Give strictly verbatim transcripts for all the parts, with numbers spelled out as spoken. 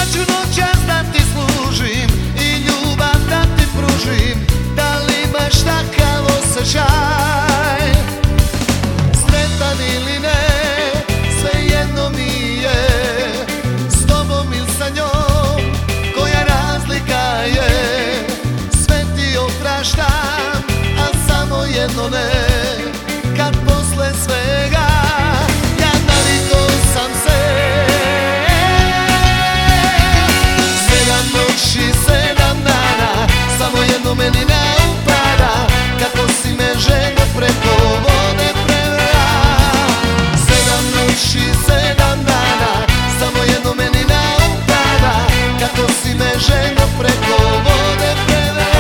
ću noćas da ti služim i ljubav da ti pružim. Da li imaš takav osjećaj? Sretan ili ne, svejedno mi je, s tobom ili sa njom, koja razlika je? Sve ti opraštam, a samo jedno ne, kad posle svega ja navikao sam se. Sedam noći, sedam dana, samo jedno meni ne upada, kako si me ženo preko vode prevela. Sedam noći, sedam dana, samo jedno meni ne upada, kako si me ženo preko vode prevela.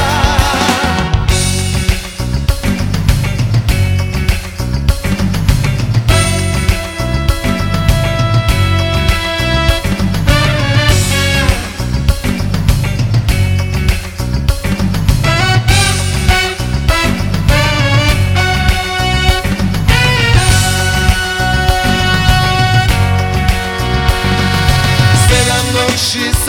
She's